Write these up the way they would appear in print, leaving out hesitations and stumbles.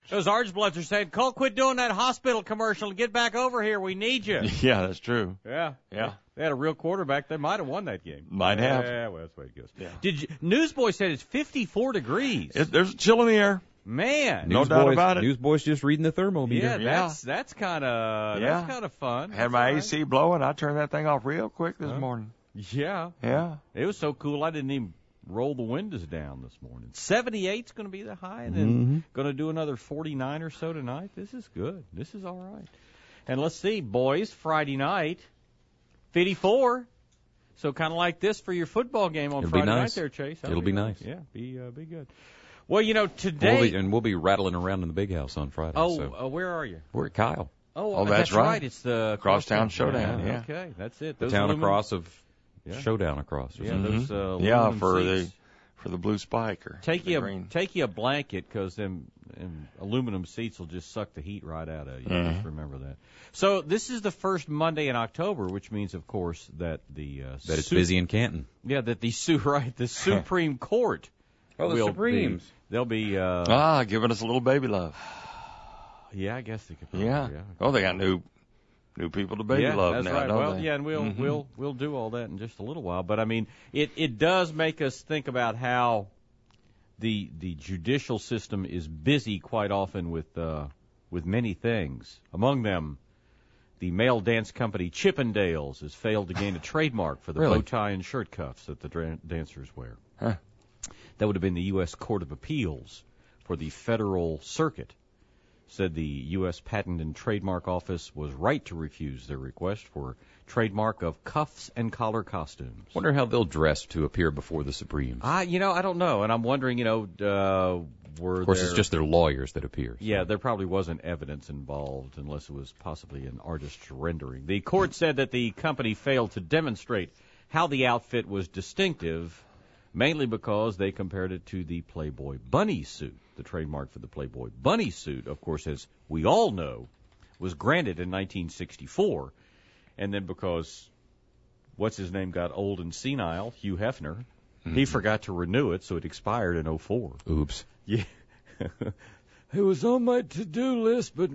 Those Orange Bloods are saying, Cole, quit doing that hospital commercial and get back over here. We need you. Yeah, that's true. Yeah. Yeah. They had a real quarterback. They might have won that game. Might have. Yeah, well, that's the way it goes. Yeah. Newsboy said it's 54 degrees. There's a chill in the air. Man. No doubt about it. Newsboy's just reading the thermometer. Yeah, that's kind of fun. Had my AC blowing. I turned that thing off real quick this morning. Yeah. Yeah. It was so cool I didn't even roll the windows down this morning. 78's going to be the high, and then going to do another 49 or so tonight. This is good. This is all right. And let's see, boys, Friday night, 54. So kind of like this for your football game on Friday night there, Chase. It'll be nice. Yeah, be good. Well, today... We'll be rattling around in the big house on Friday. Where are you? We're at Kyle. Oh, that's right. It's the Crosstown Showdown. Yeah. Okay, that's it. The town across of Showdown across. Those for the blue spike or take you green. Take you a blanket because them aluminum seats will just suck the heat right out of you. Just remember that. So this is the first Monday in October, which means, of course, that that it's busy in Canton. Yeah, that the Supreme Court. Oh, the Supremes. They'll be giving us a little baby love. Yeah, I guess they could. Probably, yeah. Oh, they got new people to baby love that's now. Right. Don't well, they? yeah, and we'll do all that in just a little while. But I mean, it does make us think about how the judicial system is busy quite often with many things. Among them, the male dance company Chippendales has failed to gain a trademark for the bow tie and shirt cuffs that the dancers wear. Huh. That would have been the U.S. Court of Appeals for the Federal Circuit. Said the U.S. Patent and Trademark Office was right to refuse their request for trademark of cuffs and collar costumes. Wonder how they'll dress to appear before the Supremes. I don't know, and I'm wondering, of course, it's just their lawyers that appear. So. Yeah, there probably wasn't evidence involved unless it was possibly an artist's rendering. The court said that the company failed to demonstrate how the outfit was distinctive, mainly because they compared it to the Playboy bunny suit. The trademark for the Playboy bunny suit, of course, as we all know, was granted in 1964. And then because what's-his-name got old and senile, Hugh Hefner, he forgot to renew it, so it expired in 2004. Oops. Yeah. It was on my to-do list, but,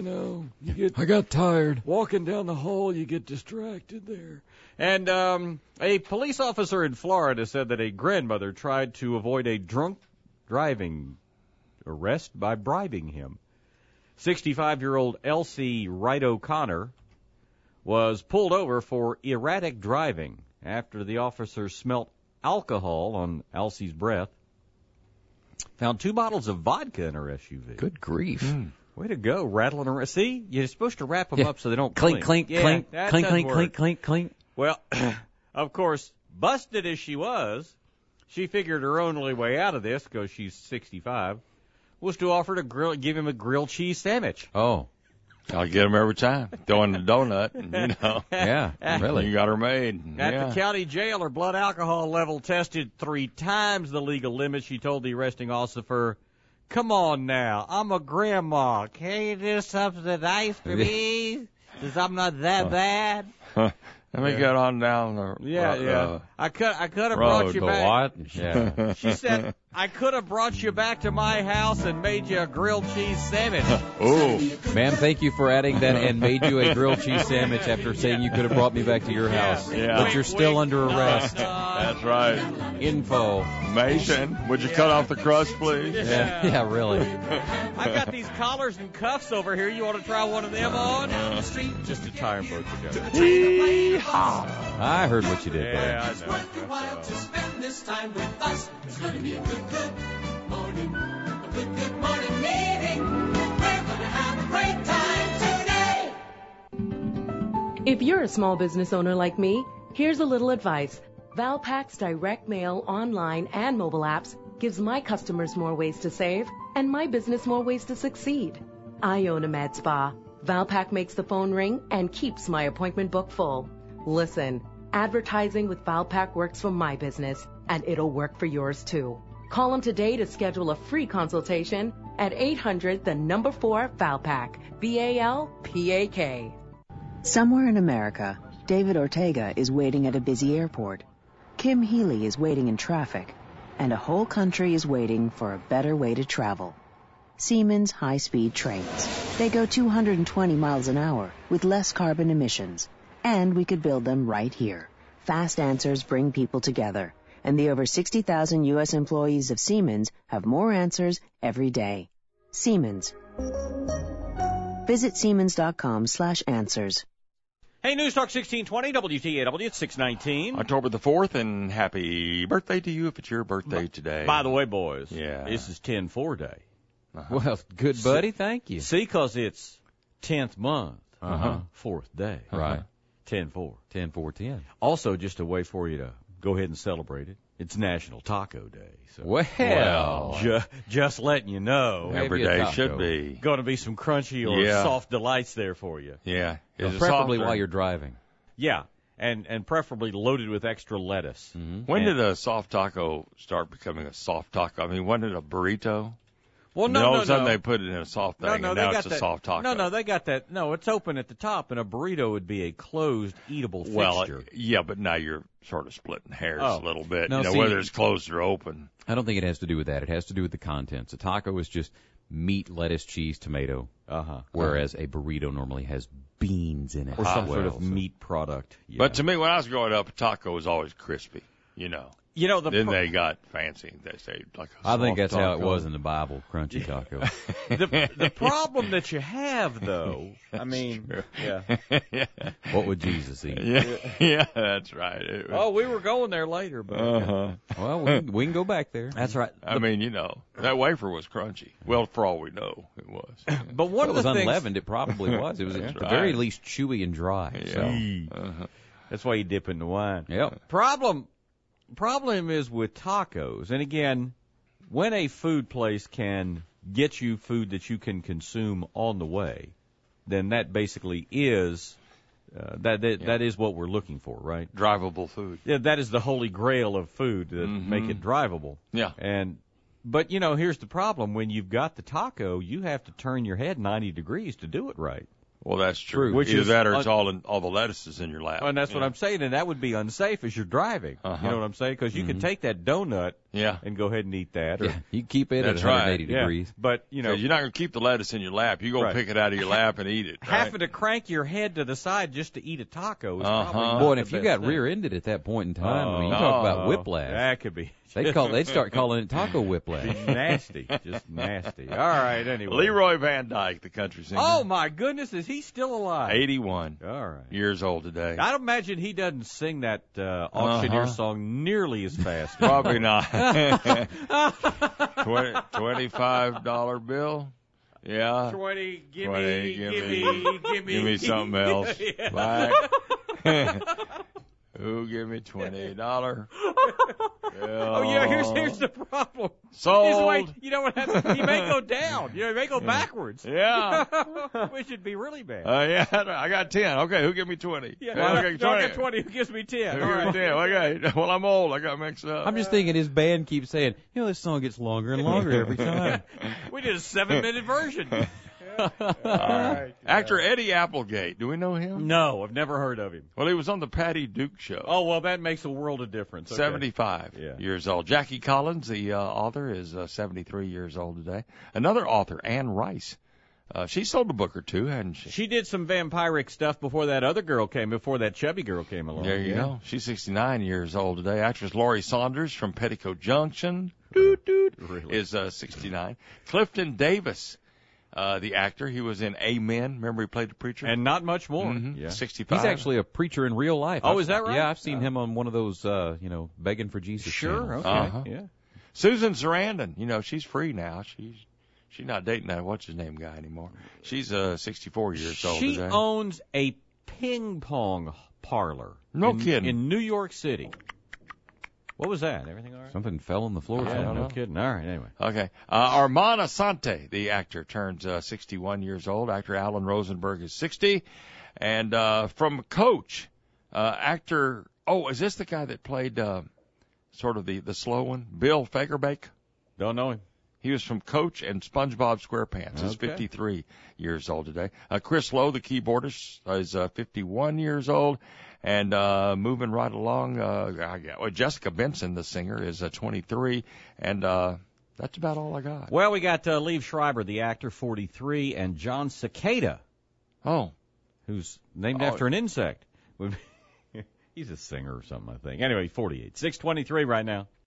I got tired. Walking down the hall, you get distracted there. And a police officer in Florida said that a grandmother tried to avoid a drunk driving arrest by bribing him. 65-year-old Elsie Wright O'Connor was pulled over for erratic driving after the officer smelt alcohol on Elsie's breath. Found 2 bottles of vodka in her SUV. Good grief. Way to go, rattling around. See, you're supposed to wrap them up so they don't clink, clink, clink, that clink, doesn't clink, work. clink, clink, clink. Well, of course, busted as she was, she figured her only way out of this, because she's 65, was to offer to give him a grilled cheese sandwich. Oh. I'll get them every time. Throwing the donut, and, Yeah, really. You got her made. At the county jail, her blood alcohol level tested 3 times the legal limit. She told the arresting officer, "Come on now, I'm a grandma. Can you do something nice for me? Because I'm not that bad." Let me get on down the I could have brought you back. What? Yeah. She said, "I could have brought you back to my house and made you a grilled cheese sandwich." Ooh. Ma'am, thank you for adding that and made you a grilled cheese sandwich after saying you could have brought me back to your house. Yeah. But you're still under arrest. That's right. Info. Mason, would you cut off the crust, please? Yeah, really. I've got these collars and cuffs over here. You want to try one of them on? Just to tie them both together. I heard what you did, buddy. Yeah, I It's know. worth your while to spend this time with us. It's going to be a good morning. A good morning meeting. We're going to have a great time today. If you're a small business owner like me, here's a little advice. Valpak's direct mail, online, and mobile apps gives my customers more ways to save and my business more ways to succeed. I own a med spa. Valpak makes the phone ring and keeps my appointment book full. Listen, advertising with Valpak works for my business, and it'll work for yours too. Call them today to schedule a free consultation at 800-4-VALPAK, VALPAK. Somewhere in America, David Ortega is waiting at a busy airport. Kim Healy is waiting in traffic, and a whole country is waiting for a better way to travel. Siemens high-speed trains. They go 220 miles an hour with less carbon emissions. And we could build them right here. Fast answers bring people together. And the over 60,000 U.S. employees of Siemens have more answers every day. Siemens. Visit Siemens.com/answers. Hey, News Talk 1620, WTAW, it's 619. October the 4th, and happy birthday to you if it's your birthday today. By the way, boys, Yeah. this is 10-4 day. Well, good buddy, thank you. See, 'cause it's 10th month, 4th day. Right. 10-4. 10-4-10. Also, just a way for you to go ahead and celebrate it. It's National Taco Day. So Well, just letting you know. Maybe Every a day taco. should be. Going to be some crunchy or Yeah. soft delights there for you. Yeah. Is it preferably soft or- while you're driving. Yeah, and preferably loaded with extra lettuce. When did a soft taco start becoming a soft taco? I mean, wasn't it a burrito? Well, And all no, of a sudden no. they put it in a soft thing, and they now got it's a that. soft taco. No, they got that. No, it's open at the top, and a burrito would be a closed, eatable Well, fixture. yeah, but now you're sort of splitting hairs Oh. a little bit. No, you know, see- whether it's closed or open. I don't think it has to do with that. It has to do with the contents. A taco is just meat, lettuce, cheese, tomato, whereas a burrito normally has beans in it. Or as some sort well, of so- meat product. Yeah. But to me, when I was growing up, a taco was always crispy. You know. You know, Then they got fancy. They say like a I think soft that's how it taco. was in the Bible, crunchy taco. the problem that you have, though, I mean, yeah. What would Jesus eat? Yeah, that's right. It was, Oh, we were going there later, but Well, we can go back there. that's right. I mean, you know, that wafer was crunchy. Well, for all we know, it was. But one Well, of it was the things unleavened. It probably was. It was at the right. very least chewy and dry. So. that's why you dip in the wine. Yep. Problem is with tacos, and again, when a food place can get you food that you can consume on the way, then that basically is that is what we're looking for, right? Drivable food. Yeah, that is the holy grail of food that make it drivable. Yeah. But you know, here's the problem: when you've got the taco, you have to turn your head 90 degrees to do it right. Well, that's true. Which Either is that or it's all the lettuce is in your lap. And that's what I'm saying, and that would be unsafe as you're driving. You know what I'm saying? Because you can take that donut Yeah. and go ahead and eat that. Or, Yeah, you keep it That's at 180 yeah. degrees. But, you know, Because you're not going to keep the lettuce in your lap. You go Right. pick it out of your lap and eat it. Right? having to crank your head to the side just to eat a taco is probably not Boy, and the if you best got thing. rear-ended at that point in time, I mean, you talk about whiplash. That could be They'd start calling it taco whiplash. nasty. Just nasty. All right, anyway. Leroy Van Dyke, the country singer. Oh, my goodness, is he still alive? 81 All right. years old today. I don't imagine he doesn't sing that auctioneer song nearly as fast. Probably not. $25 bill. Yeah. 20, give 20, me, give me something else. Black. Who give me $20? Oh yeah, here's the problem. Sold. He's like, you know what happens? He may go down. You know, he may go backwards. Yeah. Which would be really bad. Yeah, I got 10. Okay, who give me 20? Yeah, Well, no, okay, no, I got 20. Who gives me 10? Who All give me right. 10? Okay. Well, I'm old. I got mixed up. I'm just thinking his band keeps saying, you know, this song gets longer and longer every time. We did a 7-minute version. Actor Eddie Applegate. Do we know him? No, I've never heard of him. Well, he was on the Patty Duke Show. Oh, well, that makes a world of difference. Okay. 75 Yeah. years old. Jackie Collins, the author, is 73 years old today. Another author, Anne Rice. She sold a book or two, hadn't she? She did some vampiric stuff before that other girl came, before that chubby girl came along. There you Yeah. go. She's 69 years old today. Actress Laurie Saunders from Petticoat Junction Really? is 69. Clifton Davis, the actor, he was in Amen. Remember he played the preacher? And not much more. Mhm. Yeah. 65. He's actually a preacher in real life. Oh, is that right? Yeah, I've seen him on one of those, begging for Jesus Sure. channels. Okay. Uh-huh. Yeah. Susan Sarandon, you know, she's free now. She's not dating that what's-his-name guy anymore. She's 64 years old She today. owns a ping pong parlor. No kidding. In New York City. What was that? Everything all right? Something fell on the floor. Yeah, somewhere. no kidding. All right, anyway. Okay. Armand Asante, the actor, turns 61 years old. Actor Alan Rosenberg is 60. And from Coach, actor, is this the guy that played sort of the slow one? Bill Fagerbakke? Don't know him. He was from Coach and SpongeBob SquarePants. He's Okay. 53 years old today. Chris Lowe, the keyboardist, is 51 years old. And moving right along, Jessica Benson, the singer, is 23. And That's about all I got. Well, we got Liev Schreiber, the actor, 43, and John Cicada, Oh, who's named after an insect. He's a singer or something, I think. Anyway, 48. 6:23 right now.